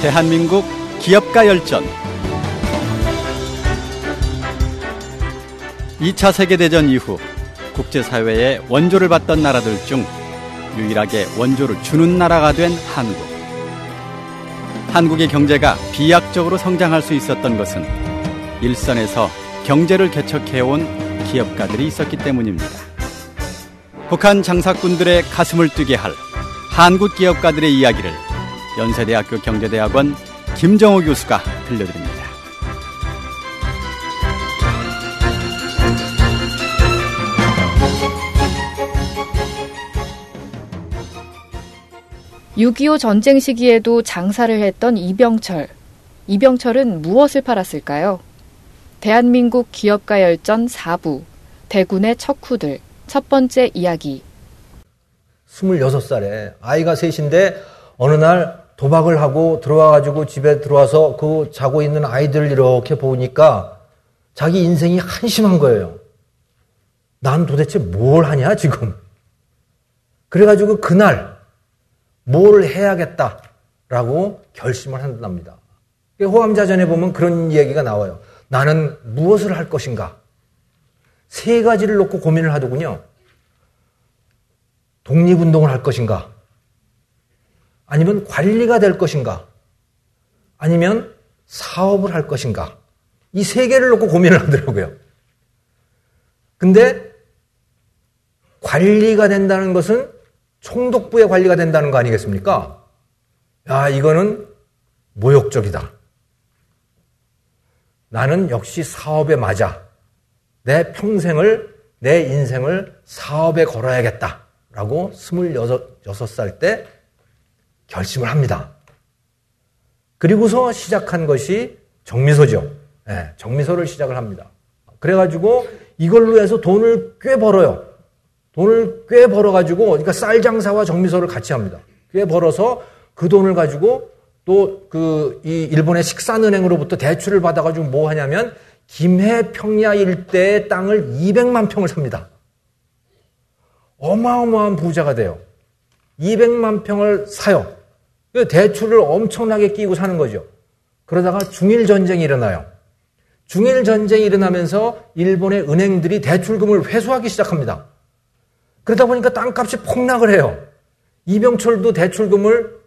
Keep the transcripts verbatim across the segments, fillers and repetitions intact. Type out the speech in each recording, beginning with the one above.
대한민국 기업가 열전. 이 차 세계대전 이후 국제사회의 원조를 받던 나라들 중 유일하게 원조를 주는 나라가 된 한국. 한국의 경제가 비약적으로 성장할 수 있었던 것은 일선에서 경제를 개척해온 기업가들이 있었기 때문입니다. 북한 장사꾼들의 가슴을 뛰게 할 한국 기업가들의 이야기를 연세대학교 경제대학원 김정호 교수가 들려드립니다. 육이오 전쟁 시기에도 장사를 했던 이병철. 이병철은 무엇을 팔았을까요? 대한민국 기업가 열전 사 부, 대군의 척후들, 첫 번째 이야기. 스물여섯 살에 아이가 셋인데 어느 날 도박을 하고 들어와가지고 집에 들어와서 그 자고 있는 아이들을 이렇게 보니까 자기 인생이 한심한 거예요. 난 도대체 뭘 하냐 지금. 그래가지고 그날 뭘 해야겠다라고 결심을 한답니다. 호암자전에 보면 그런 얘기가 나와요. 나는 무엇을 할 것인가? 세 가지를 놓고 고민을 하더군요. 독립운동을 할 것인가? 아니면 관리가 될 것인가? 아니면 사업을 할 것인가? 이 세 개를 놓고 고민을 하더라고요. 근데 관리가 된다는 것은 총독부의 관리가 된다는 거 아니겠습니까? 야, 이거는 모욕적이다. 나는 역시 사업에 맞아. 내 평생을, 내 인생을 사업에 걸어야겠다라고 스물여섯 살 때 결심을 합니다. 그리고서 시작한 것이 정미소죠. 네, 정미소를 시작을 합니다. 그래가지고 이걸로 해서 돈을 꽤 벌어요. 돈을 꽤 벌어가지고, 그러니까 쌀 장사와 정미소를 같이 합니다. 꽤 벌어서 그 돈을 가지고 또 그 이 일본의 식산은행으로부터 대출을 받아가지고 뭐 하냐면 김해 평야 일대의 땅을 이백만 평을 삽니다. 어마어마한 부자가 돼요. 이백만 평을 사요. 대출을 엄청나게 끼고 사는 거죠. 그러다가 중일전쟁이 일어나요. 중일전쟁이 일어나면서 일본의 은행들이 대출금을 회수하기 시작합니다. 그러다 보니까 땅값이 폭락을 해요. 이병철도 대출금을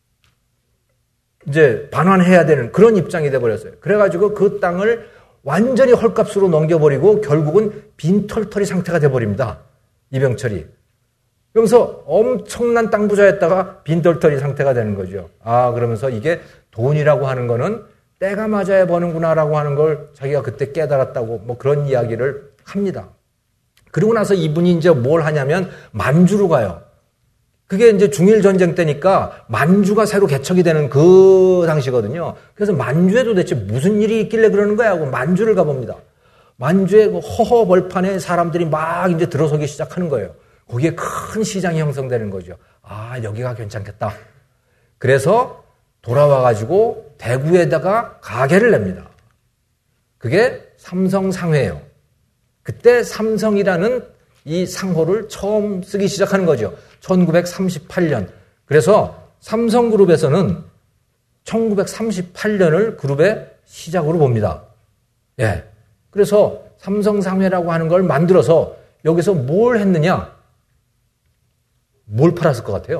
이제 반환해야 되는 그런 입장이 돼버렸어요. 그래가지고 그 땅을 완전히 헐값으로 넘겨버리고 결국은 빈털터리 상태가 돼버립니다. 이병철이. 그러면서 엄청난 땅 부자였다가 빈털터리 상태가 되는 거죠. 아, 그러면서 이게 돈이라고 하는 거는 때가 맞아야 버는구나라고 하는 걸 자기가 그때 깨달았다고 뭐 그런 이야기를 합니다. 그러고 나서 이분이 이제 뭘 하냐면 만주로 가요. 그게 이제 중일전쟁 때니까 만주가 새로 개척이 되는 그 당시거든요. 그래서 만주에 도대체 무슨 일이 있길래 그러는 거야 하고 만주를 가봅니다. 만주의 그 허허벌판에 사람들이 막 이제 들어서기 시작하는 거예요. 거기에 큰 시장이 형성되는 거죠. 아, 여기가 괜찮겠다. 그래서 돌아와가지고 대구에다가 가게를 냅니다. 그게 삼성상회예요. 그때 삼성이라는 이 상호를 처음 쓰기 시작하는 거죠. 천구백삼십팔 년. 그래서 삼성그룹에서는 천구백삼십팔 년을 그룹의 시작으로 봅니다. 예. 그래서 삼성상회라고 하는 걸 만들어서 여기서 뭘 했느냐? 뭘 팔았을 것 같아요?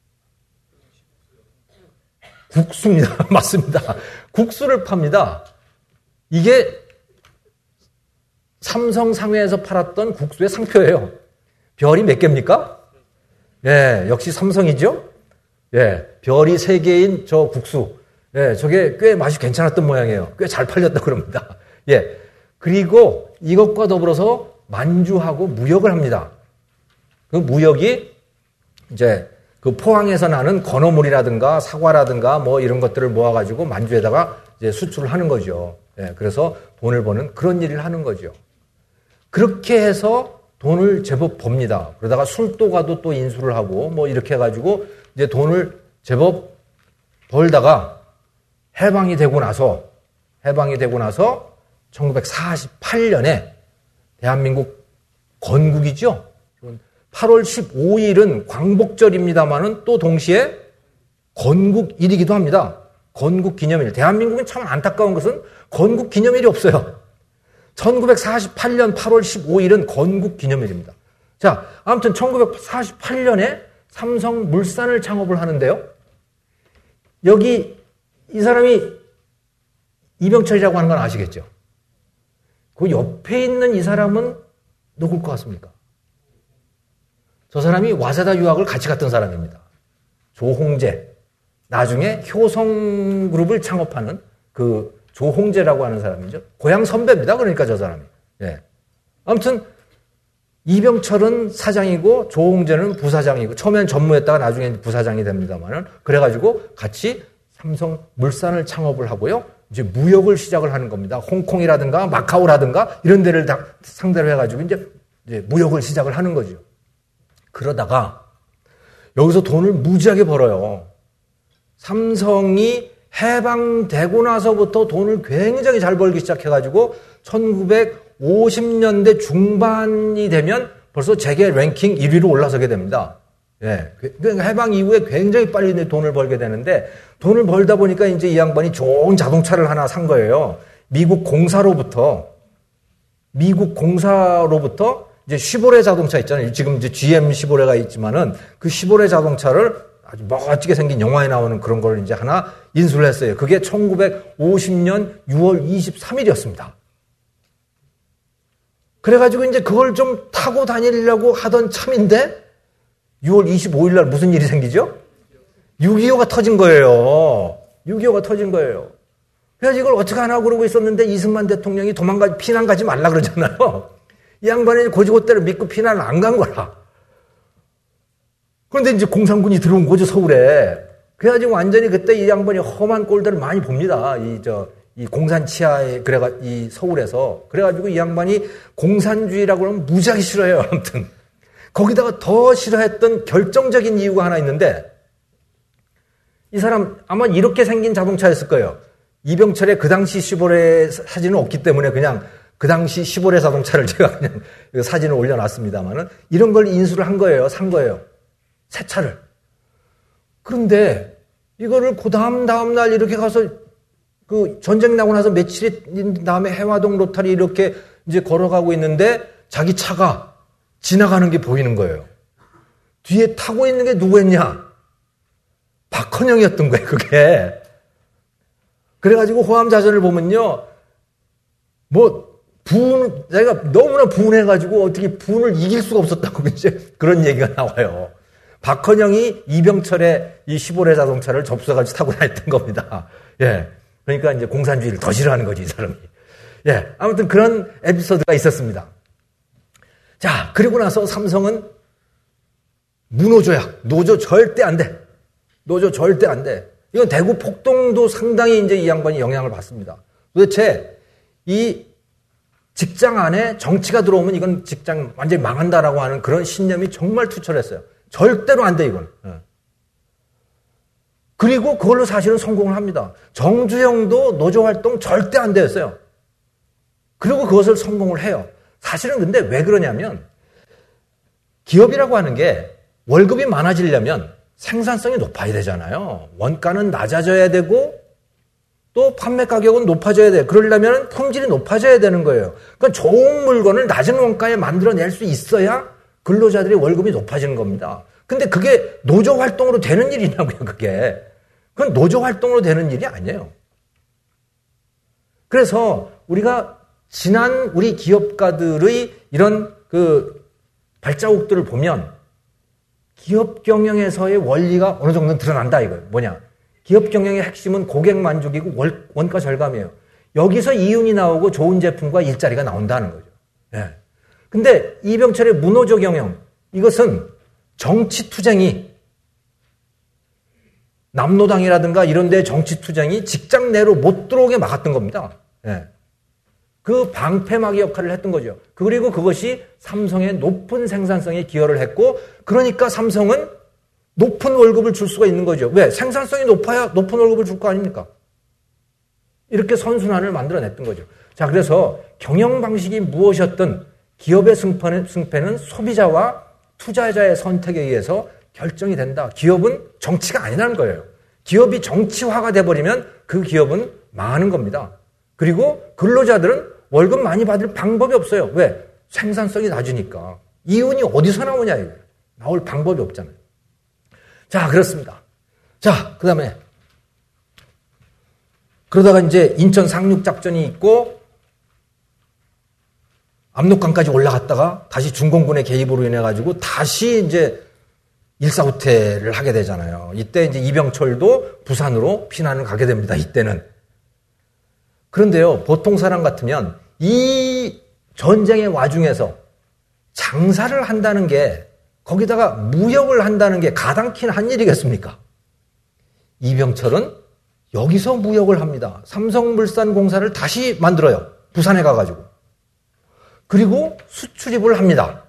국수입니다. 맞습니다. 국수를 팝니다. 이게 삼성상회에서 팔았던 국수의 상표예요. 별이 몇 개입니까? 예, 역시 삼성이죠? 예, 별이 세 개인 저 국수. 예, 저게 꽤 맛이 괜찮았던 모양이에요. 꽤 잘 팔렸다고 그럽니다. 예. 그리고 이것과 더불어서 만주하고 무역을 합니다. 그 무역이 이제 그 포항에서 나는 건어물이라든가 사과라든가 뭐 이런 것들을 모아가지고 만주에다가 이제 수출을 하는 거죠. 예, 그래서 돈을 버는 그런 일을 하는 거죠. 그렇게 해서 돈을 제법 법니다. 그러다가 술도가도 또 인수를 하고 뭐 이렇게 해가지고 이제 돈을 제법 벌다가 해방이 되고 나서 해방이 되고 나서 천구백사십팔 년에 대한민국 건국이죠. 팔월 십오일은 광복절입니다만은 또 동시에 건국일이기도 합니다. 건국기념일. 대한민국은 참 안타까운 것은 건국기념일이 없어요. 천구백사십팔 년 팔월 십오일은 건국기념일입니다. 자, 아무튼 천구백사십팔 년에 삼성물산을 창업을 하는데요. 여기 이 사람이 이병철이라고 하는 건 아시겠죠? 그 옆에 있는 이 사람은 누굴 것 같습니까? 저 사람이 와세다 유학을 같이 갔던 사람입니다. 조홍재. 나중에 효성그룹을 창업하는 그 조홍재라고 하는 사람이죠. 고향 선배입니다. 그러니까 저 사람이. 예. 아무튼 이병철은 사장이고 조홍재는 부사장이고 처음엔 전무했다가 나중에 부사장이 됩니다만은 그래가지고 같이 삼성물산을 창업을 하고요. 이제 무역을 시작을 하는 겁니다. 홍콩이라든가 마카오라든가 이런 데를 다 상대로 해가지고 이제, 이제 무역을 시작을 하는 거죠. 그러다가 여기서 돈을 무지하게 벌어요. 삼성이 해방되고 나서부터 돈을 굉장히 잘 벌기 시작해가지고 천구백오십 년대 중반이 되면 벌써 세계 랭킹 일 위로 올라서게 됩니다. 예. 그러니까 해방 이후에 굉장히 빨리 돈을 벌게 되는데 돈을 벌다 보니까 이제 이 양반이 좋은 자동차를 하나 산 거예요. 미국 공사로부터, 미국 공사로부터 이제 쉐보레 자동차 있잖아요. 지금 이제 지엠 쉐보레가 있지만은 그 쉐보레 자동차를 아주 멋지게 생긴 영화에 나오는 그런 걸 이제 하나 인수를 했어요. 그게 천구백오십 년 유월 이십삼일이었습니다. 그래가지고 이제 그걸 좀 타고 다니려고 하던 참인데 유월 이십오일 날 무슨 일이 생기죠? 육이오가 터진 거예요. 육이오가 터진 거예요. 그래서 이걸 어떻게 하나 그러고 있었는데 이승만 대통령이 도망가, 피난 가지 말라 그러잖아요. 이 양반이 고지고대로 믿고 피난을 안 간 거라. 그런데 이제 공산군이 들어온 거죠, 서울에. 그래가지고 완전히 그때 이 양반이 험한 꼴들을 많이 봅니다. 이, 저, 이 공산 치하에, 그래가, 이 서울에서. 그래가지고 이 양반이 공산주의라고 하면 무지하게 싫어해요, 아무튼. 거기다가 더 싫어했던 결정적인 이유가 하나 있는데, 이 사람 아마 이렇게 생긴 자동차였을 거예요. 이병철의 그 당시 쉐보레 사진은 없기 때문에 그냥 그 당시 쉐보레 자동차를 제가 그냥 사진을 올려놨습니다만은 이런 걸 인수를 한 거예요. 산 거예요. 새 차를. 그런데 이거를 그 다음 다음 날 이렇게 가서 그 전쟁 나고 나서 며칠이 다음에 해화동 로타리 이렇게 이제 걸어가고 있는데 자기 차가 지나가는 게 보이는 거예요. 뒤에 타고 있는 게 누구였냐? 박헌영이었던 거예요, 그게. 그래가지고 호암자전을 보면요, 뭐, 분, 자기가 너무나 분해가지고 어떻게 분을 이길 수가 없었다고 이제 그런 얘기가 나와요. 박헌영이 이병철의 이 쉐보레 자동차를 접수해가지고 타고 다녔던 겁니다. 예. 그러니까 이제 공산주의를 더 싫어하는 거지, 이 사람이. 예. 아무튼 그런 에피소드가 있었습니다. 자, 그리고 나서 삼성은 무노조약, 노조 절대 안 돼. 노조 절대 안 돼. 이건 대구 폭동도 상당히 이제 이 양반이 영향을 받습니다. 도대체 이 직장 안에 정치가 들어오면 이건 직장 완전히 망한다라고 하는 그런 신념이 정말 투철했어요. 절대로 안 돼, 이건. 그리고 그걸로 사실은 성공을 합니다. 정주영도 노조 활동 절대 안 되었어요. 그리고 그것을 성공을 해요. 사실은 근데 왜 그러냐면 기업이라고 하는 게 월급이 많아지려면 생산성이 높아야 되잖아요. 원가는 낮아져야 되고 또 판매 가격은 높아져야 돼요. 그러려면 품질이 높아져야 되는 거예요. 그러니까 좋은 물건을 낮은 원가에 만들어낼 수 있어야 근로자들의 월급이 높아지는 겁니다. 근데 그게 노조 활동으로 되는 일이냐고요, 그게. 그건 노조 활동으로 되는 일이 아니에요. 그래서 우리가 지난 우리 기업가들의 이런 그 발자국들을 보면 기업 경영에서의 원리가 어느 정도는 드러난다 이거예요. 뭐냐? 기업 경영의 핵심은 고객 만족이고 월, 원가 절감이에요. 여기서 이윤이 나오고 좋은 제품과 일자리가 나온다는 거죠. 예. 근데 이병철의 무노조 경영, 이것은 정치 투쟁이 남노당이라든가 이런 데 정치 투쟁이 직장 내로 못 들어오게 막았던 겁니다. 예. 그 방패막이 역할을 했던 거죠. 그리고 그것이 삼성의 높은 생산성에 기여를 했고, 그러니까 삼성은 높은 월급을 줄 수가 있는 거죠. 왜? 생산성이 높아야 높은 월급을 줄 거 아닙니까? 이렇게 선순환을 만들어냈던 거죠. 자, 그래서 경영 방식이 무엇이었든 기업의 승패는, 승패는 소비자와 투자자의 선택에 의해서 결정이 된다. 기업은 정치가 아니라는 거예요. 기업이 정치화가 돼버리면 그 기업은 망하는 겁니다. 그리고 근로자들은 월급 많이 받을 방법이 없어요. 왜? 생산성이 낮으니까. 이윤이 어디서 나오냐, 이거. 나올 방법이 없잖아요. 자, 그렇습니다. 자, 그 다음에 그러다가 이제 인천 상륙작전이 있고 압록강까지 올라갔다가 다시 중공군의 개입으로 인해 가지고 다시 이제 일사후퇴를 하게 되잖아요. 이때 이제 이병철도 부산으로 피난을 가게 됩니다. 이때는. 그런데요, 보통 사람 같으면 이 전쟁의 와중에서 장사를 한다는 게, 거기다가 무역을 한다는 게 가당키는 한 일이겠습니까? 이병철은 여기서 무역을 합니다. 삼성물산공사를 다시 만들어요. 부산에 가가지고. 그리고 수출입을 합니다.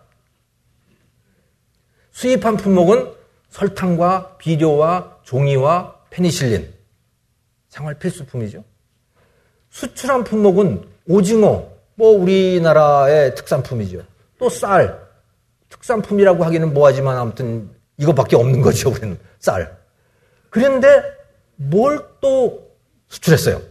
수입한 품목은 설탕과 비료와 종이와 페니실린. 생활 필수품이죠. 수출한 품목은 오징어, 뭐 우리나라의 특산품이죠. 또 쌀, 특산품이라고 하기는 뭐하지만 아무튼 이것밖에 없는 거죠. 우리는 쌀. 그런데 뭘 또 수출했어요?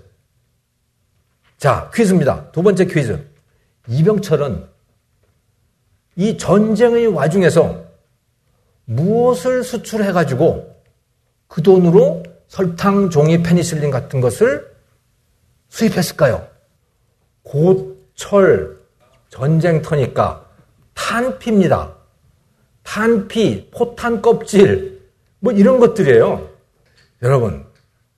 자, 퀴즈입니다. 두 번째 퀴즈. 이병철은 이 전쟁의 와중에서 무엇을 수출해가지고 그 돈으로 설탕, 종이, 페니실린 같은 것을 수입했을까요? 고철, 전쟁터니까 탄피입니다. 탄피, 포탄 껍질, 뭐 이런 것들이에요. 여러분,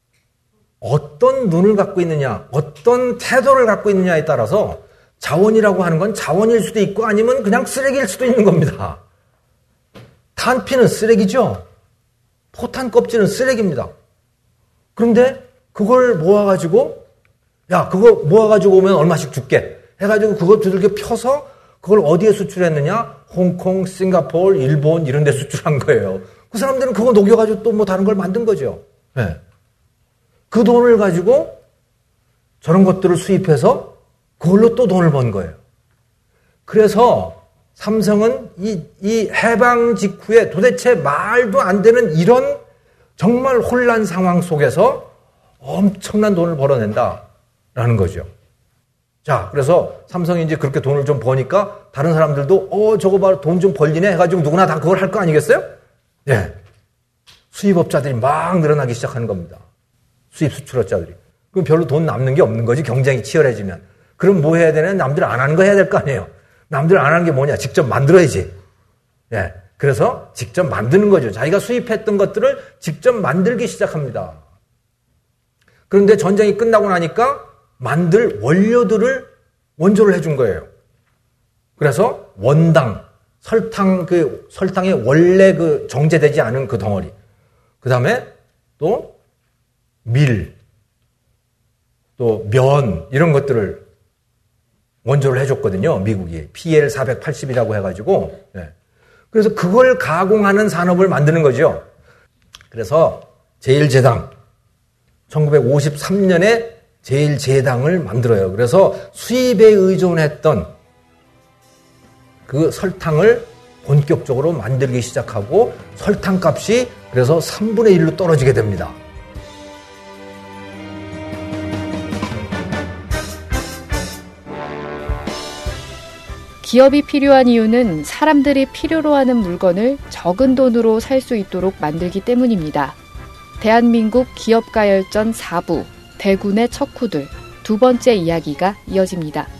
어떤 눈을 갖고 있느냐, 어떤 태도를 갖고 있느냐에 따라서 자원이라고 하는 건 자원일 수도 있고 아니면 그냥 쓰레기일 수도 있는 겁니다. 탄피는 쓰레기죠. 포탄 껍질은 쓰레기입니다. 그런데 그걸 모아가지고, 야, 그거 모아가지고 오면 얼마씩 줄게 해가지고 그거 두들겨 펴서 그걸 어디에 수출했느냐? 홍콩, 싱가포르, 일본 이런 데 수출한 거예요. 그 사람들은 그거 녹여가지고 또 뭐 다른 걸 만든 거죠. 네. 그 돈을 가지고 저런 것들을 수입해서 그걸로 또 돈을 번 거예요. 그래서 삼성은 이, 이 해방 직후에 도대체 말도 안 되는 이런 정말 혼란 상황 속에서 엄청난 돈을 벌어낸다라는 거죠. 자, 그래서 삼성이 이제 그렇게 돈을 좀 버니까 다른 사람들도 어, 저거 봐, 돈 좀 벌리네 해가지고 누구나 다 그걸 할 거 아니겠어요? 예. 수입업자들이 막 늘어나기 시작하는 겁니다. 수입 수출업자들이. 그럼 별로 돈 남는 게 없는 거지, 경쟁이 치열해지면. 그럼 뭐 해야 되냐? 남들 안 하는 거 해야 될 거 아니에요. 남들 안 하는 게 뭐냐? 직접 만들어야지. 예. 그래서 직접 만드는 거죠. 자기가 수입했던 것들을 직접 만들기 시작합니다. 그런데 전쟁이 끝나고 나니까 만들 원료들을 원조를 해준 거예요. 그래서 원당, 설탕, 그, 설탕의 원래 그 정제되지 않은 그 덩어리. 그 다음에 또 밀, 또 면, 이런 것들을 원조를 해줬거든요. 미국이. 피엘 사백팔십이라고 해가지고. 네. 그래서 그걸 가공하는 산업을 만드는 거죠. 그래서 제일제당, 천구백오십삼 년에 제일제당을 만들어요. 그래서 수입에 의존했던 그 설탕을 본격적으로 만들기 시작하고 설탕값이 그래서 삼분의 일로 떨어지게 됩니다. 기업이 필요한 이유는 사람들이 필요로 하는 물건을 적은 돈으로 살 수 있도록 만들기 때문입니다. 대한민국 기업가열전 사 부, 대군의 척후들 두 번째 이야기가 이어집니다.